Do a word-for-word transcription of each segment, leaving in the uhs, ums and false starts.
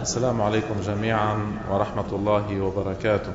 السلام عليكم جميعا ورحمة الله وبركاته.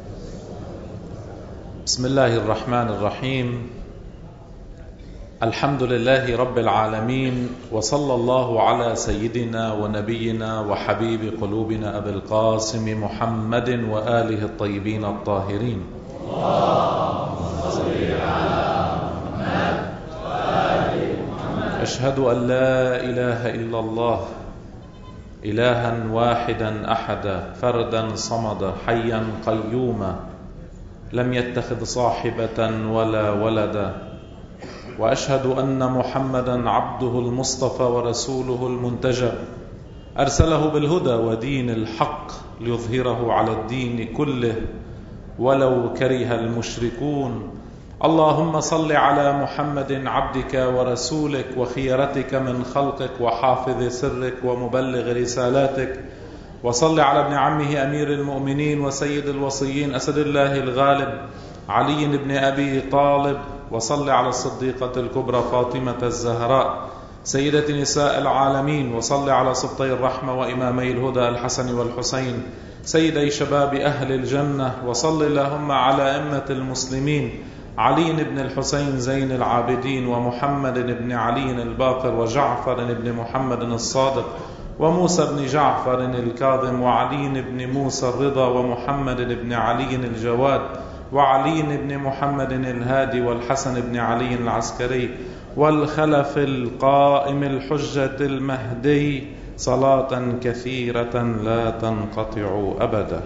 بسم الله الرحمن الرحيم. الحمد لله رب العالمين، وصلى الله على سيدنا ونبينا وحبيب قلوبنا أبي القاسم محمد وآله الطيبين الطاهرين. اللهم صل على محمد وآل محمد. أشهد أن لا إله إلا الله إلها واحدا أحدا فردا صمدا حيا قيوما لم يتخذ صاحبة ولا ولدا، وأشهد أن محمدا عبده المصطفى ورسوله المنتجب، أرسله بالهدى ودين الحق ليظهره على الدين كله ولو كره المشركون. اللهم صل على محمد عبدك ورسولك وخيرتك من خلقك وحافظ سرك ومبلغ رسالاتك، وصل على ابن عمه أمير المؤمنين وسيد الوصيين أسد الله الغالب علي بن أبي طالب، وصل على الصديقة الكبرى فاطمة الزهراء سيدة نساء العالمين، وصل على سبطي الرحمة وإمامي الهدى الحسن والحسين سيدي شباب أهل الجنة، وصل اللهم على أئمة المسلمين علي بن الحسين زين العابدين ومحمد بن علي الباقر وجعفر بن محمد الصادق وموسى بن جعفر الكاظم وعلي بن موسى الرضا ومحمد بن علي الجواد وعلي بن محمد الهادي والحسن بن علي العسكري والخلف القائم الحجة المهدي، صلاة كثيرة لا تنقطع أبدا.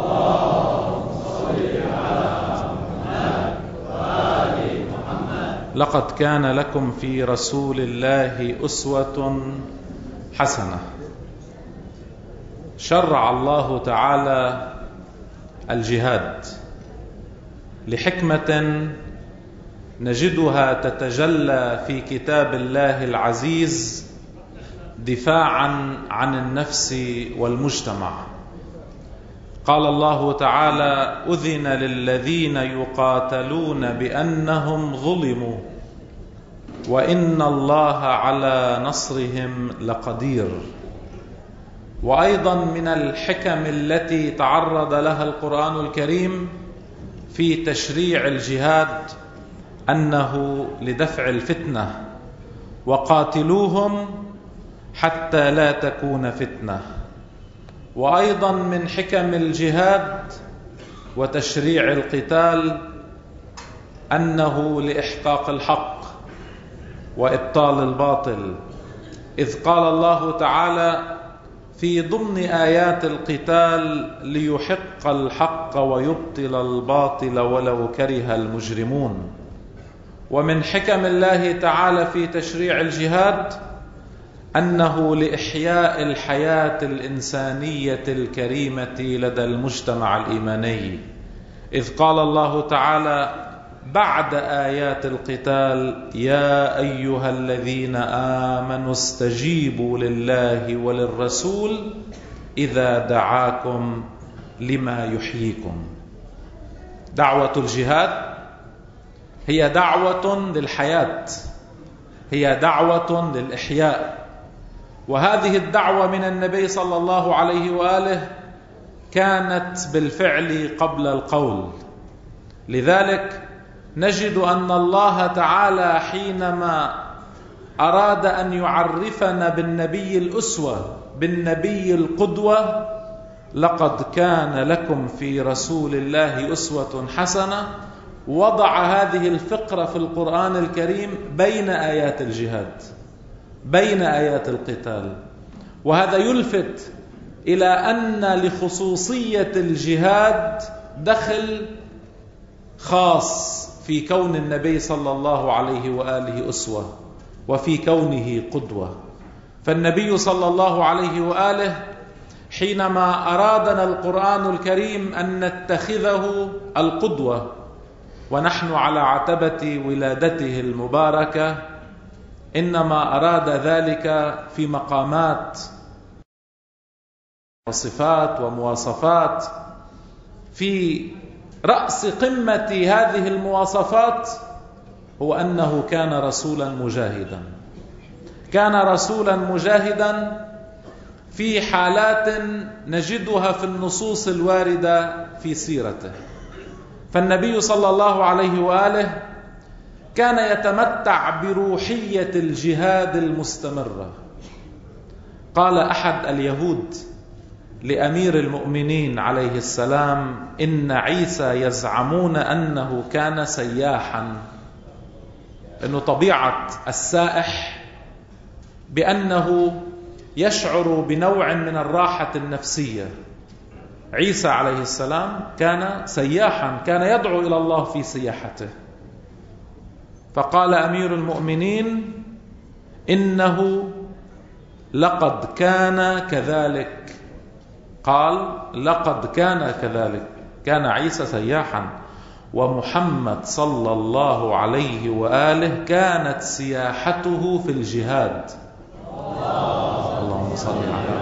لقد كان لكم في رسول الله أسوة حسنة. شرع الله تعالى الجهاد لحكمة نجدها تتجلى في كتاب الله العزيز دفاعا عن النفس والمجتمع. قال الله تعالى: أذن للذين يقاتلون بأنهم ظلموا وإن الله على نصرهم لقدير. وأيضا من الحكم التي تعرض لها القرآن الكريم في تشريع الجهاد أنه لدفع الفتنة، وقاتلوهم حتى لا تكون فتنة. وأيضا من حكم الجهاد وتشريع القتال أنه لإحقاق الحق وإبطال الباطل، إذ قال الله تعالى في ضمن آيات القتال: ليحق الحق ويبطل الباطل ولو كره المجرمون. ومن حكم الله تعالى في تشريع الجهاد أنه لإحياء الحياة الإنسانية الكريمة لدى المجتمع الإيماني، إذ قال الله تعالى بعد آيات القتال: يا أيها الذين آمنوا استجيبوا لله وللرسول إذا دعاكم لما يحييكم. دعوة الجهاد هي دعوة للحياة، هي دعوة للإحياء، وهذه الدعوة من النبي صلى الله عليه وآله كانت بالفعل قبل القول. لذلك نجد أن الله تعالى حينما أراد أن يعرفنا بالنبي الأسوة، بالنبي القدوة: لقد كان لكم في رسول الله أسوة حسنة، وضع هذه الفقرة في القرآن الكريم بين آيات الجهاد، بين آيات القتال. وهذا يلفت إلى أن لخصوصية الجهاد دخل خاص في كون النبي صلى الله عليه وآله أسوة وفي كونه قدوة. فالنبي صلى الله عليه وآله حينما أرادنا القرآن الكريم أن نتخذه القدوة، ونحن على عتبة ولادته المباركة، إنما أراد ذلك في مقامات وصفات ومواصفات. في رأس قمة هذه المواصفات هو أنه كان رسولا مجاهدا، كان رسولا مجاهدا في حالات نجدها في النصوص الواردة في سيرته. فالنبي صلى الله عليه وآله كان يتمتع بروحية الجهاد المستمرة. قال أحد اليهود لأمير المؤمنين عليه السلام: إن عيسى يزعمون أنه كان سياحا، إنه طبيعة السائح بأنه يشعر بنوع من الراحة النفسية. عيسى عليه السلام كان سياحا، كان يدعو إلى الله في سياحته. فقال أمير المؤمنين: إنه لقد كان كذلك. قال: لقد كان كذلك، كان عيسى سياحا، ومحمد صلى الله عليه وآله كانت سياحته في الجهاد. اللهم صل على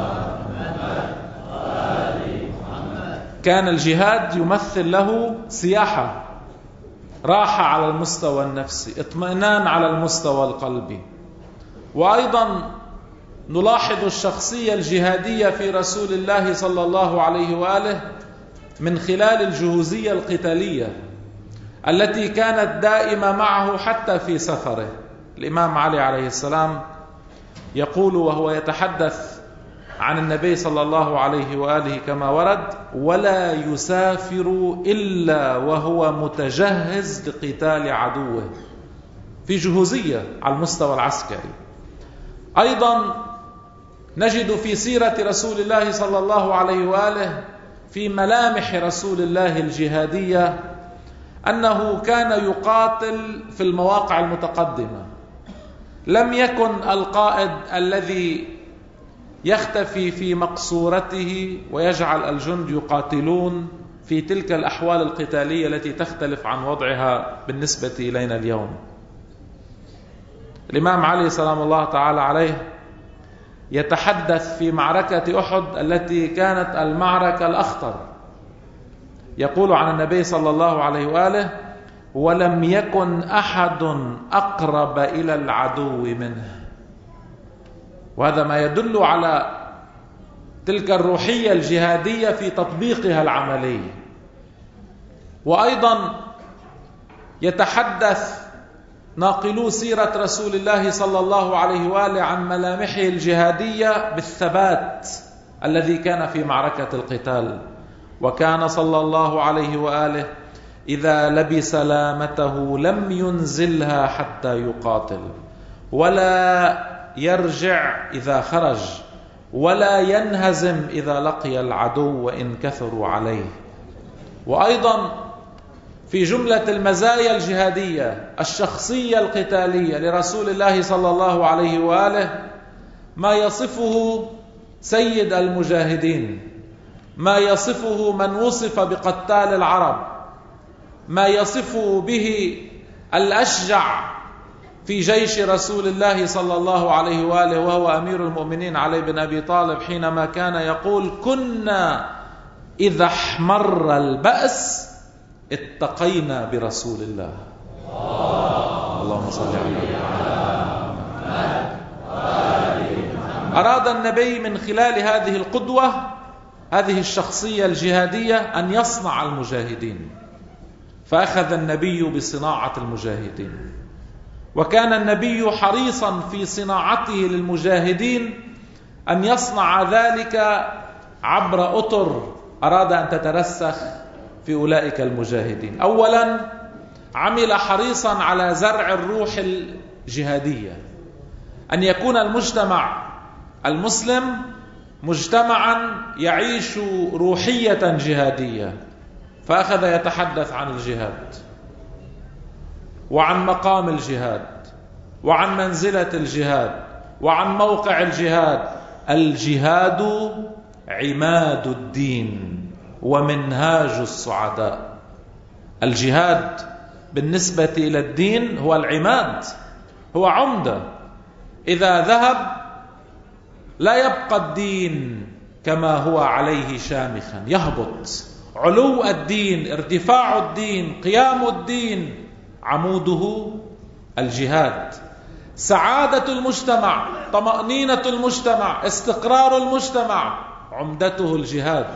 محمد. كان الجهاد يمثل له سياحة، راحة على المستوى النفسي، اطمئنان على المستوى القلبي. وأيضا نلاحظ الشخصية الجهادية في رسول الله صلى الله عليه وآله من خلال الجهوزية القتالية التي كانت دائمة معه حتى في سفره. الإمام علي عليه السلام يقول وهو يتحدث عن النبي صلى الله عليه وآله كما ورد: ولا يسافر إلا وهو متجهز لقتال عدوه، في جهوزية على المستوى العسكري. أيضا نجد في سيرة رسول الله صلى الله عليه وآله في ملامح رسول الله الجهادية أنه كان يقاتل في المواقع المتقدمة. لم يكن القائد الذي يختفي في مقصورته ويجعل الجند يقاتلون في تلك الأحوال القتالية التي تختلف عن وضعها بالنسبة إلينا اليوم. الإمام علي سلام الله تعالى عليه يتحدث في معركة أحد التي كانت المعركة الأخطر، يقول عن النبي صلى الله عليه وآله: ولم يكن أحد أقرب إلى العدو منه. وهذا ما يدل على تلك الروحية الجهادية في تطبيقها العملي. وأيضا يتحدث ناقلو سيرة رسول الله صلى الله عليه وآله عن ملامحه الجهادية بالثبات الذي كان في معركة القتال. وكان صلى الله عليه وآله إذا لبس لامته لم ينزلها حتى يقاتل، ولا يرجع إذا خرج، ولا ينهزم إذا لقي العدو وإن كثروا عليه. وأيضا في جملة المزايا الجهادية الشخصية القتالية لرسول الله صلى الله عليه وآله ما يصفه سيد المجاهدين، ما يصفه من وصف بقتال العرب، ما يصفه به الأشجع في جيش رسول الله صلى الله عليه وآله وهو أمير المؤمنين علي بن أبي طالب، حينما كان يقول: كنا إذا احمر البأس اتقينا برسول الله. اللهم صل على محمد. أراد النبي من خلال هذه القدوة، هذه الشخصية الجهادية، أن يصنع المجاهدين، فأخذ النبي بصناعة المجاهدين. وكان النبي حريصا في صناعته للمجاهدين أن يصنع ذلك عبر أطر أراد أن تترسخ في أولئك المجاهدين. أولا عمل حريصا على زرع الروح الجهادية، أن يكون المجتمع المسلم مجتمعا يعيش روحية جهادية، فأخذ يتحدث عن الجهاد وعن مقام الجهاد وعن منزلة الجهاد وعن موقع الجهاد. الجهاد عماد الدين ومنهاج السعداء. الجهاد بالنسبة إلى الدين هو العماد، هو عمدة. إذا ذهب لا يبقى الدين كما هو عليه شامخا، يهبط. علو الدين، ارتفاع الدين، قيام الدين عموده الجهاد. سعادة المجتمع طمأنينة المجتمع، استقرار المجتمع، عمدته الجهاد.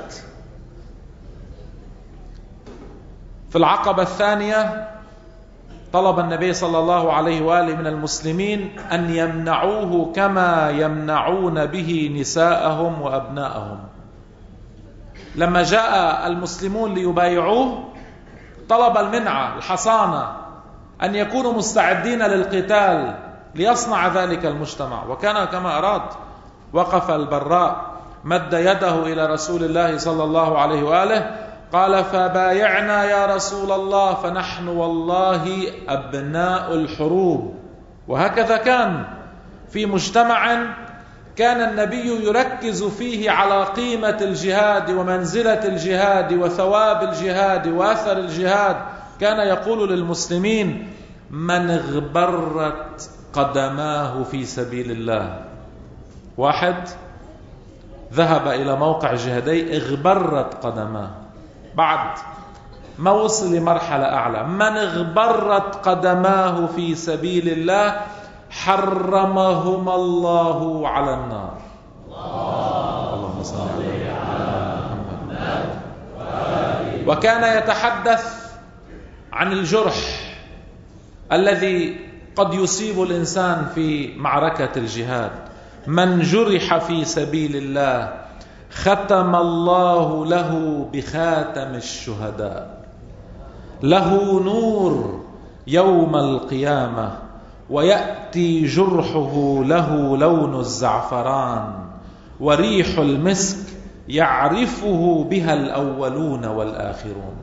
في العقبة الثانية طلب النبي صلى الله عليه وآله من المسلمين أن يمنعوه كما يمنعون به نساءهم وأبناءهم. لما جاء المسلمون ليبايعوه طلب المنعة، الحصانة، أن يكونوا مستعدين للقتال ليصنع ذلك المجتمع. وكان كما أراد. وقف البراء مد يده إلى رسول الله صلى الله عليه وآله قال: فبايعنا يا رسول الله فنحن والله أبناء الحروب. وهكذا كان في مجتمع كان النبي يركز فيه على قيمة الجهاد ومنزلة الجهاد وثواب الجهاد وأثر الجهاد. كان يقول للمسلمين: من اغبرت قدماه في سبيل الله. واحد ذهب إلى موقع جهادي اغبرت قدماه، بعد ما وصل لمرحلة أعلى، من اغبرت قدماه في سبيل الله حرمهما الله على النار. اللهم صل على محمد. وكان يتحدث عن الجرح الذي قد يصيب الإنسان في معركة الجهاد. من جرح في سبيل الله ختم الله له بخاتم الشهداء، له نور يوم القيامة، ويأتي جرحه له لون الزعفران وريح المسك يعرفه بها الأولون والآخرون.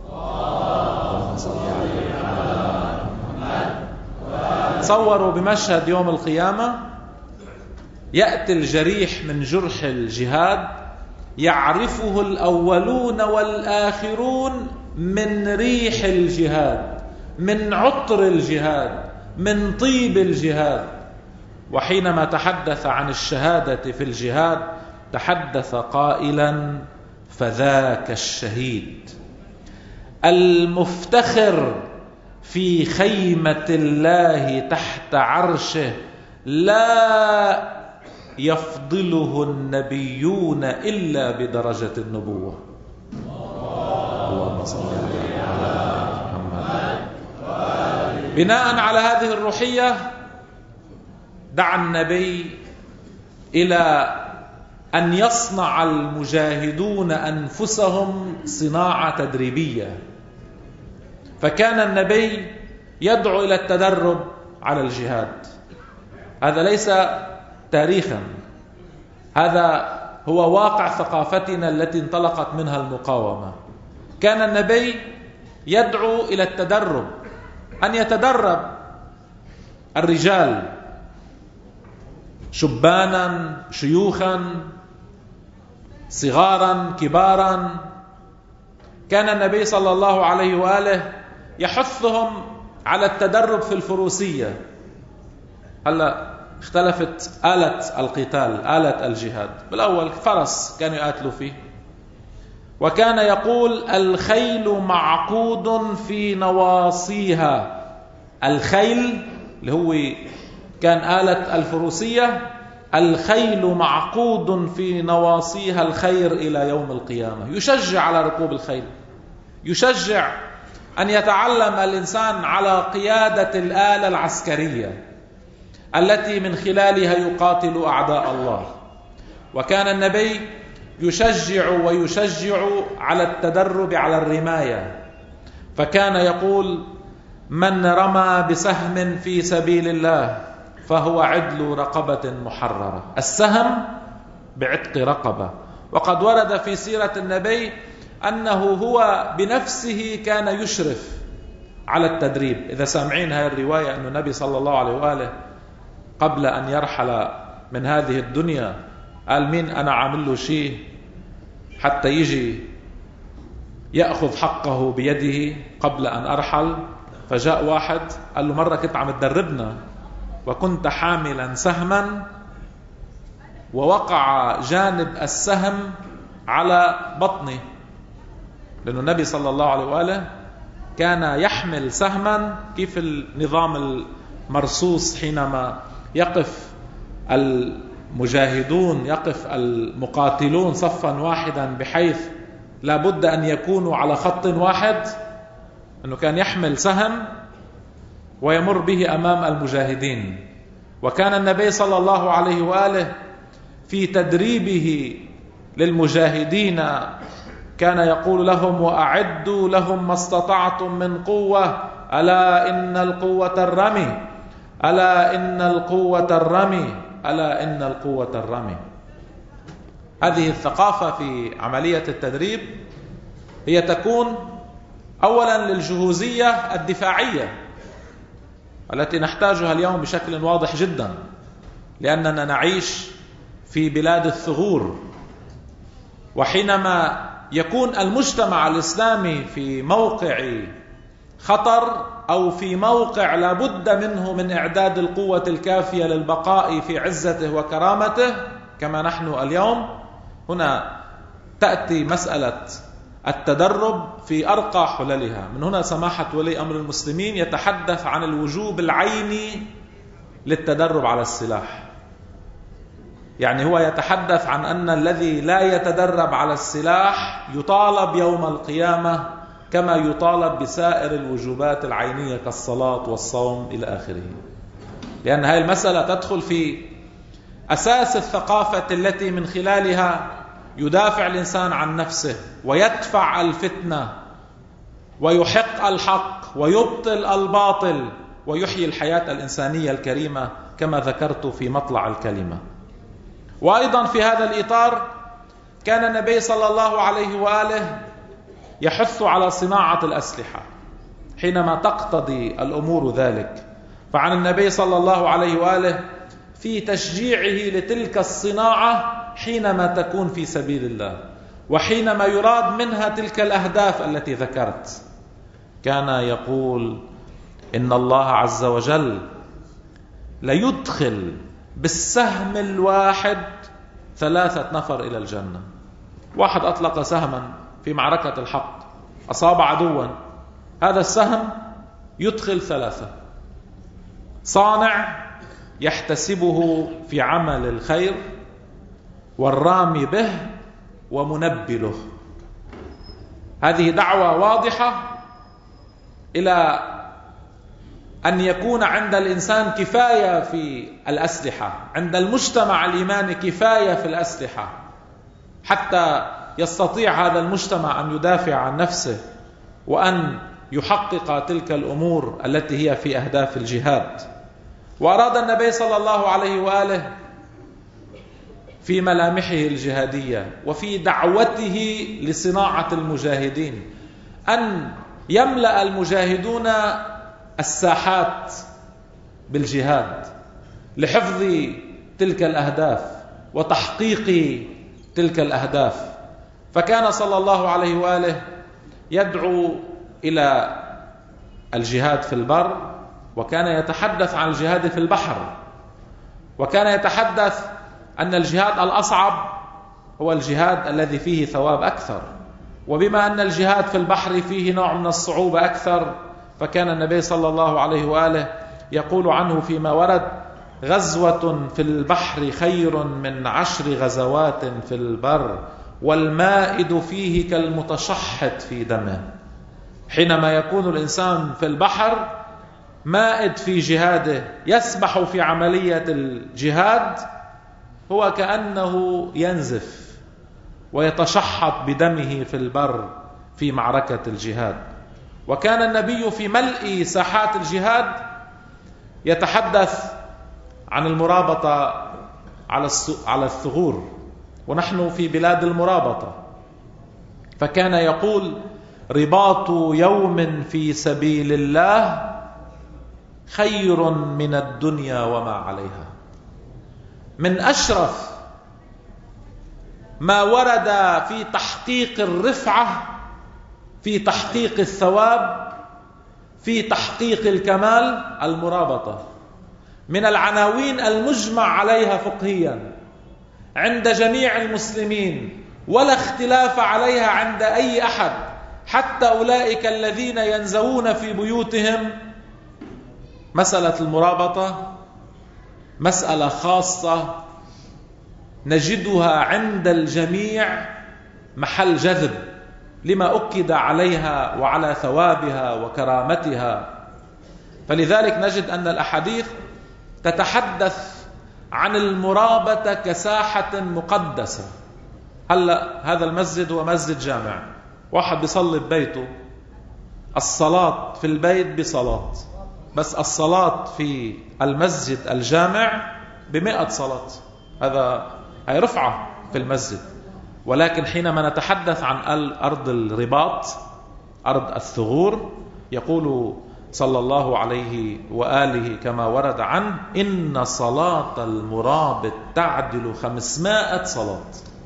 تصوروا بمشهد يوم القيامة، يأتي الجريح من جرح الجهاد يعرفه الأولون والآخرون من ريح الجهاد، من عطر الجهاد، من طيب الجهاد. وحينما تحدث عن الشهادة في الجهاد تحدث قائلا: فذاك الشهيد المفتخر في خيمة الله تحت عرشه، لا يفضله النبيون إلا بدرجة النبوة. اللهم صل على محمد. بناء على هذه الروحية دعا النبي إلى أن يصنع المجاهدون أنفسهم صناعة تدريبية. فكان النبي يدعو إلى التدرب على الجهاد. هذا ليس تاريخا، هذا هو واقع ثقافتنا التي انطلقت منها المقاومة. كان النبي يدعو إلى التدرب، أن يتدرب الرجال شبانا شيوخا صغارا كبارا. كان النبي صلى الله عليه وآله يحثهم على التدرب في الفروسية. هلا اختلفت آلة القتال، آلة الجهاد. بالأول فرس كانوا يقاتلوا فيه، وكان يقول: الخيل معقود في نواصيها. الخيل اللي هو كان آلة الفروسية، الخيل معقود في نواصيها الخير إلى يوم القيامة. يشجع على ركوب الخيل، يشجع أن يتعلم الإنسان على قيادة الآلة العسكرية التي من خلالها يقاتل أعداء الله. وكان النبي يشجع ويشجع على التدرب على الرماية. فكان يقول: من رمى بسهم في سبيل الله فهو عدل رقبة محررة. السهم بعتق رقبة. وقد ورد في سيرة النبي أنه هو بنفسه كان يشرف على التدريب. إذا سامعين هذه الرواية أن النبي صلى الله عليه وآله قبل أن يرحل من هذه الدنيا قال: مين أنا عامل له شيء حتى يجي يأخذ حقه بيده قبل أن أرحل؟ فجاء واحد قال له: مرة كنت عم تدربنا وكنت حاملا سهما ووقع جانب السهم على بطني. لأن النبي صلى الله عليه وآله كان يحمل سهما كيف النظام المرصوص حينما يقف المجاهدون يقف المقاتلون صفا واحدا بحيث لا بد أن يكونوا على خط واحد، أنه كان يحمل سهم ويمر به أمام المجاهدين. وكان النبي صلى الله عليه وآله في تدريبه للمجاهدين كان يقول لهم: وأعدوا لهم ما استطعتم من قوة، ألا إن القوة الرمي، ألا إن القوة الرمي، ألا إن القوة الرمي. هذه الثقافة في عملية التدريب هي تكون أولا للجهوزية الدفاعية التي نحتاجها اليوم بشكل واضح جدا، لأننا نعيش في بلاد الثغور، وحينما يكون المجتمع الإسلامي في موقع خطر أو في موقع لا بد منه من إعداد القوة الكافية للبقاء في عزته وكرامته كما نحن اليوم، هنا تأتي مسألة التدرب في أرقى حللها. من هنا سماحة ولي أمر المسلمين يتحدث عن الوجوب العيني للتدرب على السلاح. يعني هو يتحدث عن أن الذي لا يتدرب على السلاح يطالب يوم القيامة كما يطالب بسائر الوجوبات العينية كالصلاة والصوم إلى آخره، لأن هذه المسألة تدخل في أساس الثقافة التي من خلالها يدافع الإنسان عن نفسه ويدفع الفتنة ويحق الحق ويبطل الباطل ويحيي الحياة الإنسانية الكريمة كما ذكرت في مطلع الكلمة. وأيضا في هذا الإطار كان النبي صلى الله عليه وآله يحث على صناعة الأسلحة حينما تقتضي الأمور ذلك، فعن النبي صلى الله عليه وآله في تشجيعه لتلك الصناعة حينما تكون في سبيل الله وحينما يراد منها تلك الأهداف التي ذكرت. كان يقول: إن الله عز وجل ليدخل بالسهم الواحد ثلاثة نفر إلى الجنة. واحد أطلق سهما في معركة الحق أصاب عدوا، هذا السهم يدخل ثلاثة: صانع يحتسبه في عمل الخير، والرامي به، ومنبله. هذه دعوة واضحة إلى أن يكون عند الإنسان كفاية في الأسلحة، عند المجتمع الإيماني كفاية في الأسلحة حتى يستطيع هذا المجتمع أن يدافع عن نفسه وأن يحقق تلك الأمور التي هي في أهداف الجهاد. وأراد النبي صلى الله عليه وآله في ملامحه الجهادية وفي دعوته لصناعة المجاهدين أن يملأ المجاهدون الساحات بالجهاد لحفظ تلك الأهداف وتحقيق تلك الأهداف. فكان صلى الله عليه وآله يدعو إلى الجهاد في البر، وكان يتحدث عن الجهاد في البحر، وكان يتحدث أن الجهاد الأصعب هو الجهاد الذي فيه ثواب أكثر، وبما أن الجهاد في البحر فيه نوع من الصعوبة أكثر، فكان النبي صلى الله عليه وآله يقول عنه فيما ورد: غزوة في البحر خير من عشر غزوات في البر، والمائد فيه كالمتشحط في دمه. حينما يكون الإنسان في البحر مائد في جهاده يسبح في عملية الجهاد، هو كأنه ينزف ويتشحط بدمه في البر في معركة الجهاد. وكان النبي في ملء ساحات الجهاد يتحدث عن المرابطة على الثغور، ونحن في بلاد المرابطة، فكان يقول: رباط يوم في سبيل الله خير من الدنيا وما عليها. من أشرف ما ورد في تحقيق الرفعة، في تحقيق الثواب، في تحقيق الكمال المرابطة، من العناوين المجمع عليها فقهيا عند جميع المسلمين ولا اختلاف عليها عند أي أحد، حتى أولئك الذين ينزوون في بيوتهم. مسألة المرابطة مسألة خاصة نجدها عند الجميع محل جذب لما أكد عليها وعلى ثوابها وكرامتها. فلذلك نجد أن الأحاديث تتحدث عن المرابطة كساحة مقدسة. هلأ هذا المسجد هو مسجد جامع، واحد بيصلي ببيته، الصلاة في البيت بصلاة، بس الصلاة في المسجد الجامع بمئة صلاة، هذا هي رفعة في المسجد. ولكن حينما نتحدث عن أرض الرباط، أرض الثغور، يقول صلى الله عليه وآله كما ورد عنه: إن صلاة المرابط تعدل خمسمائة صلاة.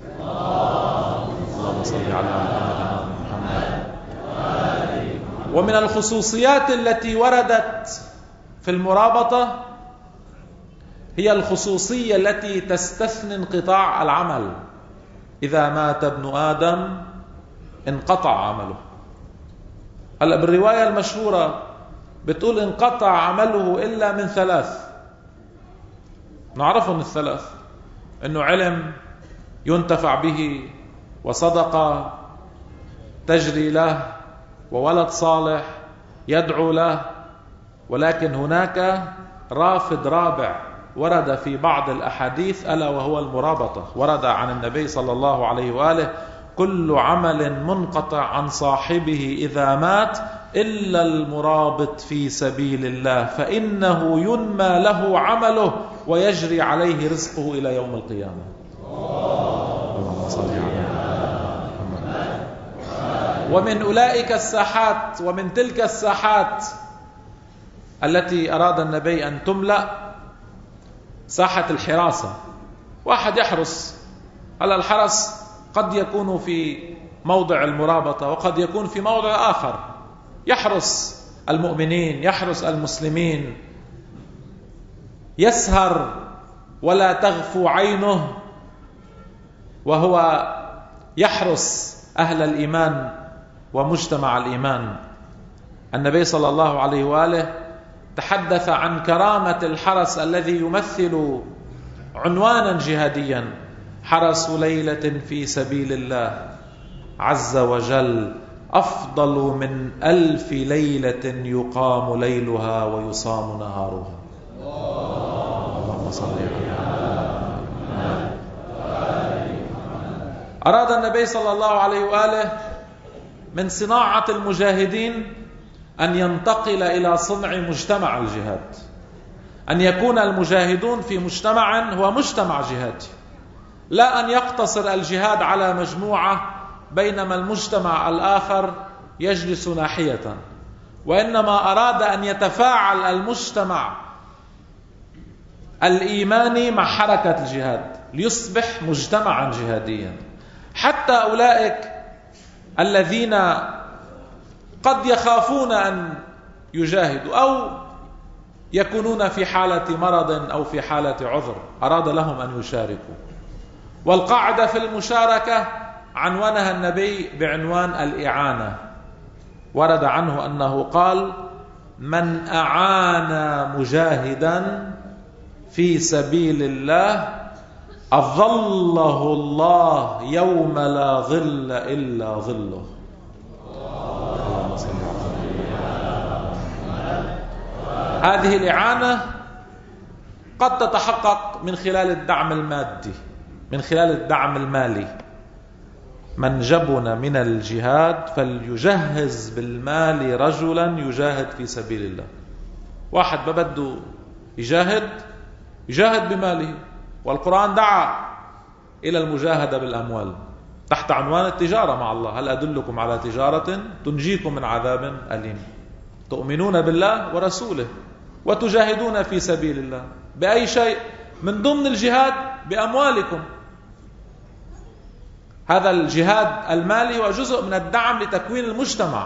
اللهم صل على محمد. ومن الخصوصيات التي وردت في المرابطة هي الخصوصية التي تستثني انقطاع العمل. إذا مات ابن آدم انقطع عمله. هلا بالرواية المشهورة بتقول انقطع عمله إلا من ثلاث. نعرفهم الثلاث: إنه علم ينتفع به، وصدقة تجري له، وولد صالح يدعو له. ولكن هناك رافد رابع ورد في بعض الأحاديث، ألا وهو المرابطة. ورد عن النبي صلى الله عليه وآله: كل عمل منقطع عن صاحبه إذا مات إلا المرابط في سبيل الله، فإنه ينمى له عمله ويجري عليه رزقه إلى يوم القيامة. اللهم صل على محمد. ومن أولئك الساحات، ومن تلك الساحات التي أراد النبي أن تملأ، ساحة الحراسة. واحد يحرس. هلا الحرس قد يكون في موضع المرابطة وقد يكون في موضع آخر، يحرس المؤمنين، يحرس المسلمين، يسهر ولا تغفو عينه، وهو يحرس أهل الإيمان ومجتمع الإيمان. النبي صلى الله عليه وآله تحدث عن كرامة الحرس الذي يمثل عنوانا جهاديا: حرس ليلة في سبيل الله عز وجل أفضل من ألف ليلة يقام ليلها ويصام نهارها. اللهم صل على محمد. أراد النبي صلى الله عليه وآله من صناعة المجاهدين أن ينتقل إلى صنع مجتمع الجهاد، أن يكون المجاهدون في مجتمع هو مجتمع جهادي، لا أن يقتصر الجهاد على مجموعة بينما المجتمع الآخر يجلس ناحية، وإنما أراد أن يتفاعل المجتمع الإيماني مع حركة الجهاد ليصبح مجتمعا جهاديا. حتى أولئك الذين قد يخافون أن يجاهدوا أو يكونون في حالة مرض أو في حالة عذر، أراد لهم أن يشاركوا. والقاعدة في المشاركة عنوانها النبي بعنوان الإعانة. ورد عنه أنه قال: من أعان مجاهدا في سبيل الله أظله الله يوم لا ظل إلا ظله. هذه الإعانة قد تتحقق من خلال الدعم المادي، من خلال الدعم المالي. من جبن من الجهاد فليجهز بالمال رجلا يجاهد في سبيل الله. واحد ببده يجاهد، يجاهد بماله. والقرآن دعا إلى المجاهدة بالأموال تحت عنوان التجارة مع الله: هل أدلكم على تجارة تنجيكم من عذاب أليم تؤمنون بالله ورسوله وتجاهدون في سبيل الله. بأي شيء؟ من ضمن الجهاد بأموالكم. هذا الجهاد المالي هو جزء من الدعم لتكوين المجتمع.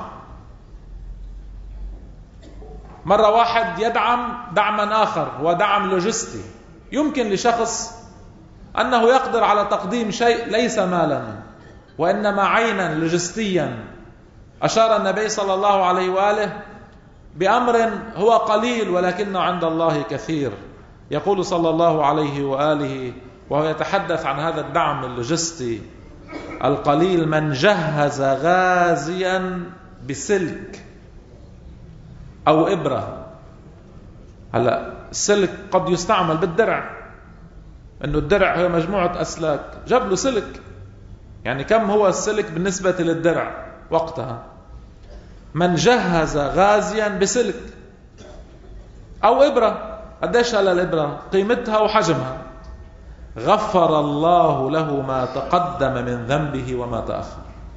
مرة واحد يدعم دعما آخر هو دعم لوجستي. يمكن لشخص أنه يقدر على تقديم شيء ليس مالا وإنما عينا لوجستيا. أشار النبي صلى الله عليه وآله بأمر هو قليل ولكنه عند الله كثير. يقول صلى الله عليه وآله وهو يتحدث عن هذا الدعم اللوجستي القليل: من جهز غازيا بسلك أو إبرة. هلا السلك قد يستعمل بالدرع، إنه الدرع هي مجموعة أسلاك، جاب له سلك، يعني كم هو السلك بالنسبة للدرع وقتها؟ من جهز غازيا بسلك أو إبرة. قديش هلا الإبرة؟ قيمتها وحجمها. غفر الله له ما تقدم من ذنبه وما تأخر.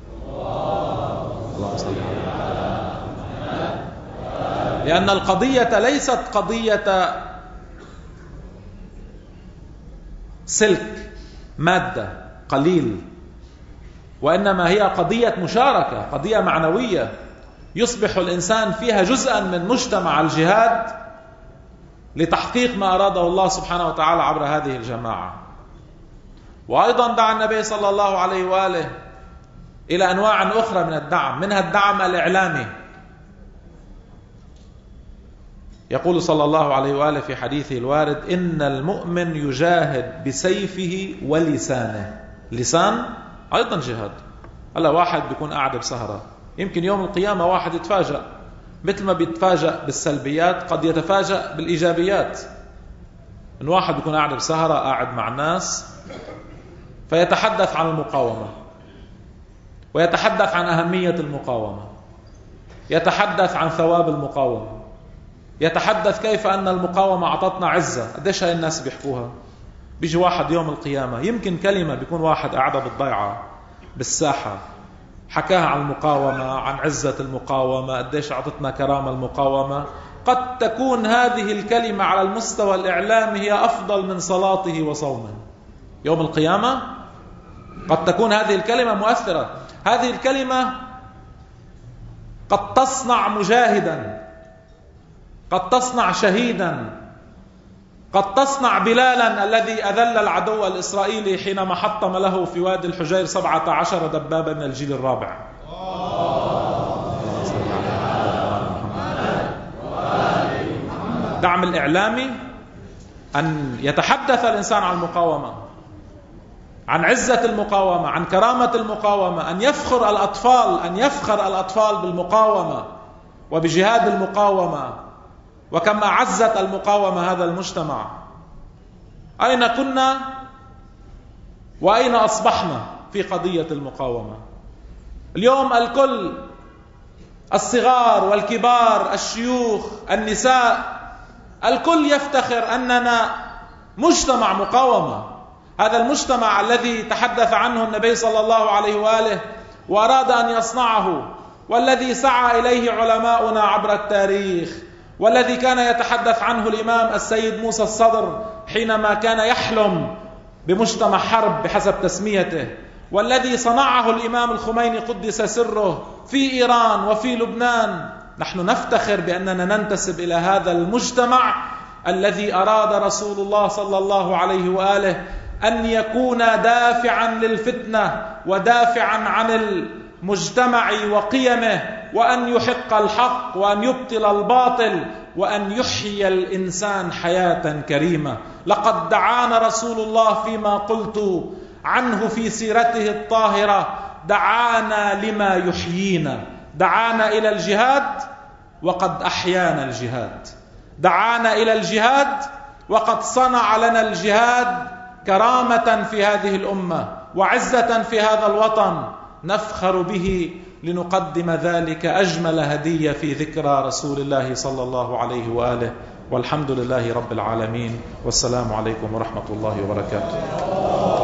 اللهم صل على محمد. لأن القضية ليست قضية سلك مادة قليل، وإنما هي قضية مشاركة، قضية معنوية يصبح الإنسان فيها جزءا من مجتمع الجهاد لتحقيق ما أراده الله سبحانه وتعالى عبر هذه الجماعة. وأيضا دعا النبي صلى الله عليه وآله إلى أنواع أخرى من الدعم، منها الدعم الإعلامي. يقول صلى الله عليه وآله في حديثه الوارد: إن المؤمن يجاهد بسيفه ولسانه. لسان أيضا جهاد. هلا واحد بيكون قاعد بسهرة، يمكن يوم القيامة واحد يتفاجأ، مثل ما بيتفاجأ بالسلبيات قد يتفاجأ بالإيجابيات. إن واحد بيكون قاعد بسهرة، قاعد مع الناس، فيتحدث عن المقاومة، ويتحدث عن أهمية المقاومة، يتحدث عن ثواب المقاومة، يتحدث كيف أن المقاومة أعطتنا عزة. قديش هاي الناس بيحكوها؟ بيجي واحد يوم القيامة يمكن كلمة، بيكون واحد قاعدة بالضيعة بالساحة حكاها عن المقاومة، عن عزة المقاومة، قديش أعطتنا كرامة المقاومة. قد تكون هذه الكلمة على المستوى الإعلامي هي أفضل من صلاته وصومه. يوم القيامة قد تكون هذه الكلمة مؤثرة. هذه الكلمة قد تصنع مجاهدا، قد تصنع شهيدا، قد تصنع بلالا الذي أذل العدو الإسرائيلي حينما حطم له في وادي الحجير سبعة عشر دبابة من الجيل الرابع. دعم الإعلامي أن يتحدث الإنسان عن المقاومة، عن عزة المقاومة، عن كرامة المقاومة، أن يفخر الأطفال أن يفخر الأطفال بالمقاومة وبجهاد المقاومة، وكم أعزت المقاومة هذا المجتمع. أين كنا وأين أصبحنا في قضية المقاومة؟ اليوم الكل، الصغار والكبار، الشيوخ، النساء، الكل يفتخر أننا مجتمع مقاومة. هذا المجتمع الذي تحدث عنه النبي صلى الله عليه وآله وأراد أن يصنعه، والذي سعى إليه علماؤنا عبر التاريخ، والذي كان يتحدث عنه الإمام السيد موسى الصدر حينما كان يحلم بمجتمع حرب بحسب تسميته، والذي صنعه الإمام الخميني قدس سره في إيران وفي لبنان. نحن نفتخر بأننا ننتسب إلى هذا المجتمع الذي أراد رسول الله صلى الله عليه وآله أن يكون دافعا للفتنة ودافعا عن المجتمع وقيمه، وأن يحق الحق وأن يبطل الباطل وأن يحيي الإنسان حياة كريمة. لقد دعانا رسول الله فيما قلت عنه في سيرته الطاهرة، دعانا لما يحيينا، دعانا إلى الجهاد وقد أحيانا الجهاد، دعانا إلى الجهاد وقد صنع لنا الجهاد كرامة في هذه الأمة وعزة في هذا الوطن نفخر به، لنقدم ذلك أجمل هدية في ذكرى رسول الله صلى الله عليه وآله. والحمد لله رب العالمين، والسلام عليكم ورحمة الله وبركاته.